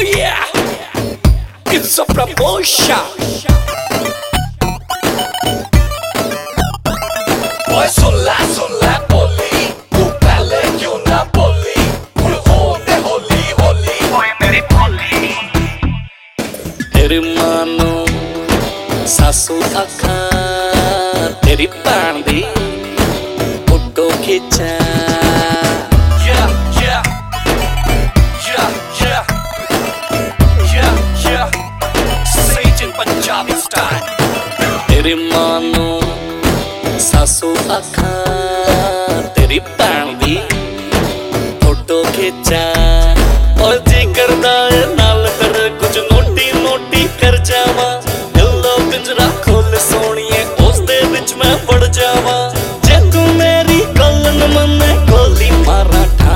yeah, it's a promotion. Boy, sola बोली, तू पहले क्यों ना बोली? हुन होते होली होली, ओए मेरी भोली। तेरी मानो सासू अखा, तेरी भैन दी फोटो खिंचा। तेरी मानो सासू अखा, तेरी भैन दी फोटो खिंचा। और जी करदा है नाल कर कुछ नोटी नोटी कर जावा। दिल दा पिंजरा खोल सोनिए, उस दे विच मैं पड़ जावा। जे तू मेरी गल न मने गोली मारा ठा।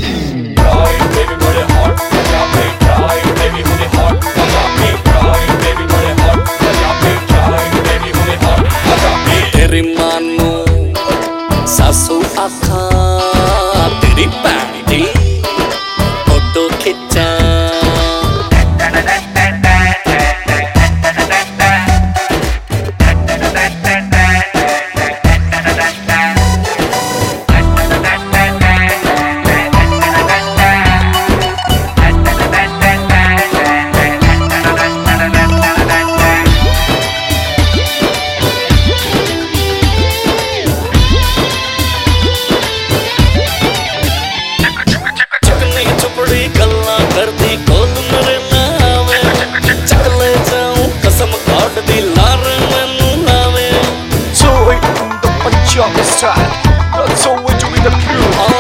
तेरी मानो सासू अखा, तेरी भैन दी फोटो खिंचा। करदी कोल मेरे नावे, चकले जाऊं कसम काट दी लार मैनू नावे। So in the Punjabi style, that's how we do it the pure.